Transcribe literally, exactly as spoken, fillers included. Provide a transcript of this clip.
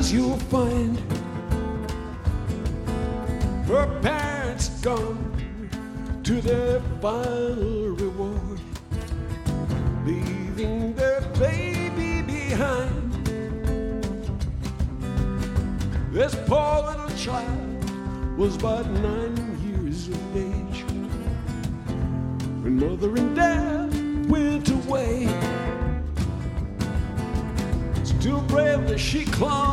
as you'll find her parents gone to their final reward, leaving their baby behind. This poor little child was but nine years of age when mother and dad went away. Still bravely she clung